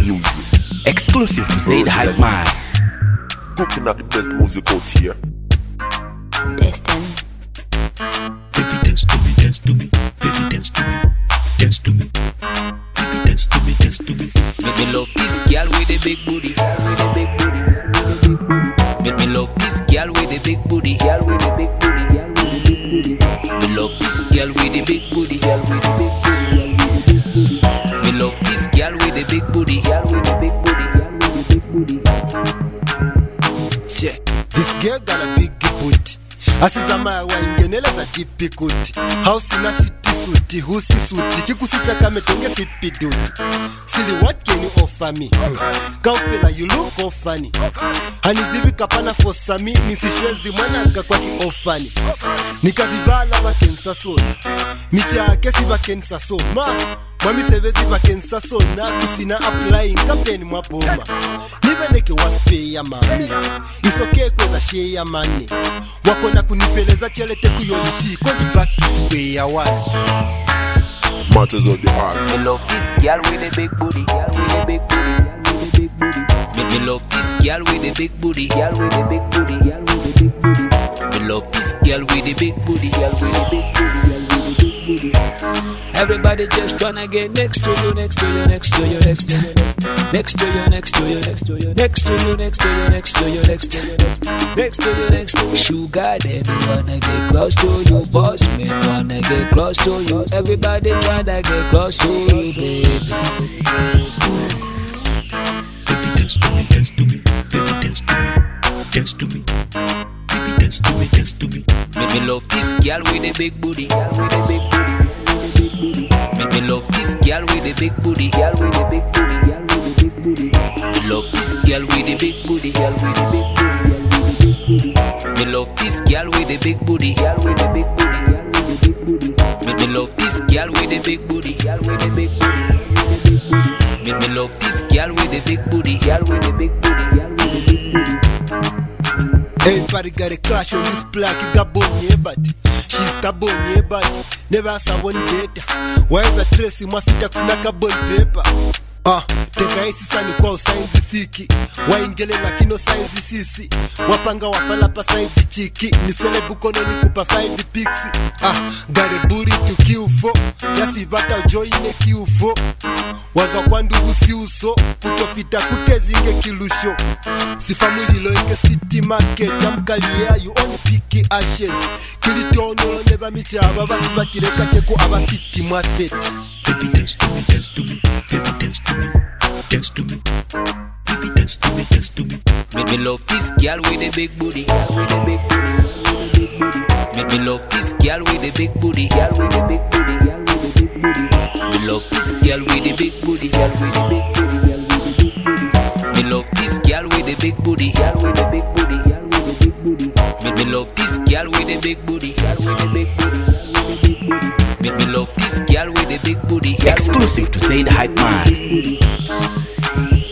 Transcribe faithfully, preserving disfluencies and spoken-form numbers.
music. Exclusive to Say the Hype Man. Cooking up the best music out here. Destiny. Baby, dance to me, dance to me. Baby, dance to me, dance to me. Baby, dance to me, dance to me. Make me love this girl with the big booty. Make me love this girl with the big booty. Girl with the big booty. Girl with the big booty. Me love this girl with the big booty. Girl with the big booty. Me love this girl with the big booty. Girl with the big booty. Girl with the big booty. Yeah, this girl got a big booty. Asizama waingeneleza tipi kuti. House na city suti, husi suti. Kikusi chaka metenge sipi duty. Silly, what can you offer me? Kaufela, you look all funny. Hanizibi kapana for sami. Nisishwezi mwana kwa ki ofani. Nikazibala wakensa sona. Micha kesi wakensa sona. Mami sevezi wakensa sona. Kusina applying kapeni mwapoma. Niveneke waspe ya mami. It's okay kweza share ya money. Wakona kunifeleza chelete kuyoliti. Kondi back this way ya one. Matters of the art. Me love this girl with the big booty. Girl with the big booty. Girl with the big booty. Make me love this girl with the big booty. Girl with the big booty. Girl with the big booty. Me love this girl with the big booty. Girl with the big booty. Girl with the big booty. Everybody just tryna get next to you, next to you, next to you, next to you, next to you, next to you, next to you, next to you, next to you, next to you, next to you, next to you, next to you. Sugar daddy wanna get close to you, boss man wanna get close to you. Everybody tryna get close to you, baby. Baby, dance to me, dance to me. Baby, dance to me, dance to me. Baby, dance to me, dance to me. Make me love this girl with the big booty. Girl with the big booty. Make me love this girl with the big booty. Girl with the big booty. Girl with the big booty. Me love this girl with the big booty. Girl with the big booty. Me love this girl with the big booty. Girl with the big booty. Girl with the big booty. Make me love this girl with the big booty. Girl with the big booty. Make me love this girl with the big booty. Girl with the big booty. Girl with the big booty. Everybody got a clash on this black. It got bonye body. She's tabonye body. Never saw one data. Why is a trace in my feet to snack a bone paper? Ah, teka esi sani kwa usainzi thiki. Waingele lakino saizi sisi. Wapanga wafala pa saidi chiki. Nisele bukono ni kupa five pixi. Ah, gare buri tu kiufo. Yasi bata joine kiufo. Waza kwa ndugu si uso. Kutofita kutezinge kilusho. Sifamuli lo ike city market. Namkalia you only picky ashes. Kilitono lo neba micha ababa. Sibakire kacheko aba fiti mwathet. Baby, dance to me, dance to me. Baby, dance to me, dance to me. Baby, dance to me, dance to me. Make me love this girl with the big booty. Girl with the big booty. Make me love this girl with the big booty. Girl with the big booty. Girl with the big booty. Me love this girl with the big booty. Girl with the big booty. Girl with the big booty. Me love this girl with the big booty. Girl with the big booty. Girl with the big booty. Make me love this girl with the big booty. Girl with the big booty. Make me love this girl with the big booty. Exclusive to Say the Hype Man.